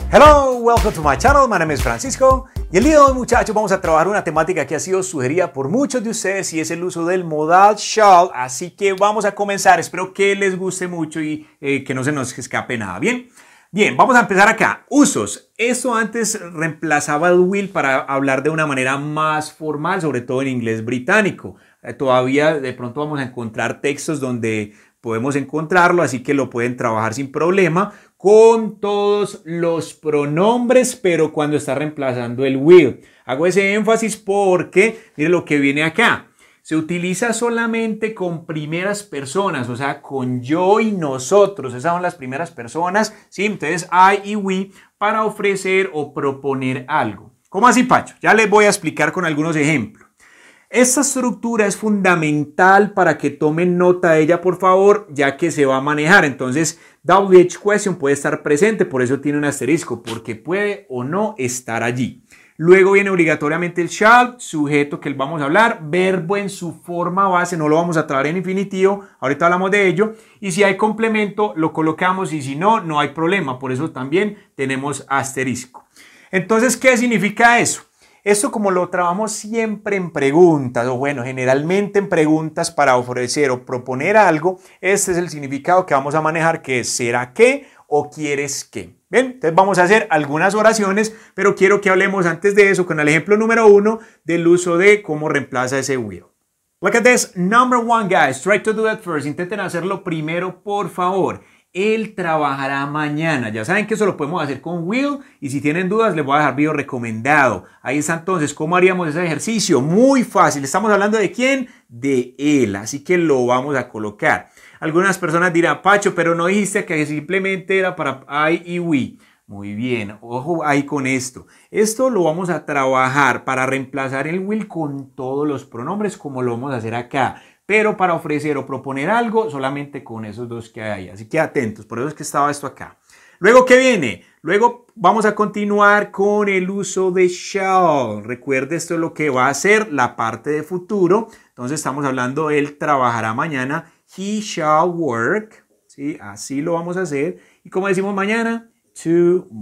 Hello, welcome to my channel, my name is Francisco y el día de hoy, muchachos, vamos a trabajar una temática que ha sido sugerida por muchos de ustedes y es el uso del modal shall, así que vamos a comenzar. Espero que les guste mucho y que no se nos escape nada. Bien, vamos a empezar acá. Usos. Esto antes reemplazaba el will para hablar de una manera más formal, sobre todo en inglés británico. Todavía de pronto vamos a encontrar textos donde podemos encontrarlo, así que lo pueden trabajar sin problema con todos los pronombres, pero cuando está reemplazando el will. Hago ese énfasis porque, miren lo que viene acá. Se utiliza solamente con primeras personas, o sea, con yo y nosotros. Esas son las primeras personas, ¿sí? Entonces, I y we para ofrecer o proponer algo. ¿Cómo así, Pacho? Ya les voy a explicar con algunos ejemplos. Esta estructura es fundamental para que tomen nota de ella, por favor, ya que se va a manejar. Entonces, WH question puede estar presente, por eso tiene un asterisco, porque puede o no estar allí. Luego viene obligatoriamente el shall, sujeto que vamos a hablar, verbo en su forma base, no lo vamos a traer en infinitivo, ahorita hablamos de ello. Y si hay complemento, lo colocamos y si no, no hay problema, por eso también tenemos asterisco. Entonces, ¿qué significa eso? Esto como lo trabajamos siempre en preguntas, o bueno, generalmente en preguntas para ofrecer o proponer algo, este es el significado que vamos a manejar, que es ¿será que o quieres que? Bien, entonces vamos a hacer algunas oraciones, pero quiero que hablemos antes de eso con el ejemplo número 1 del uso de cómo reemplaza ese will. Look at this, number 1, guys, try to do that first, intenten hacerlo primero, por favor. Él trabajará mañana. Ya saben que eso lo podemos hacer con will y si tienen dudas les voy a dejar video recomendado. Ahí está entonces, ¿cómo haríamos ese ejercicio? Muy fácil. Estamos hablando de ¿quién? De él. Así que lo vamos a colocar. Algunas personas dirán, Pacho, pero no dijiste que simplemente era para I y we. Muy bien, ojo ahí con esto. Esto lo vamos a trabajar para reemplazar el will con todos los pronombres como lo vamos a hacer acá. Pero para ofrecer o proponer algo solamente con esos dos que hay ahí. Así que atentos, por eso es que estaba esto acá. Luego, ¿qué viene? Luego vamos a continuar con el uso de shall. Recuerde, esto es lo que va a ser la parte de futuro. Entonces estamos hablando, él trabajará mañana. He shall work. ¿Sí? Así lo vamos a hacer. ¿Y cómo decimos mañana? Tomorrow.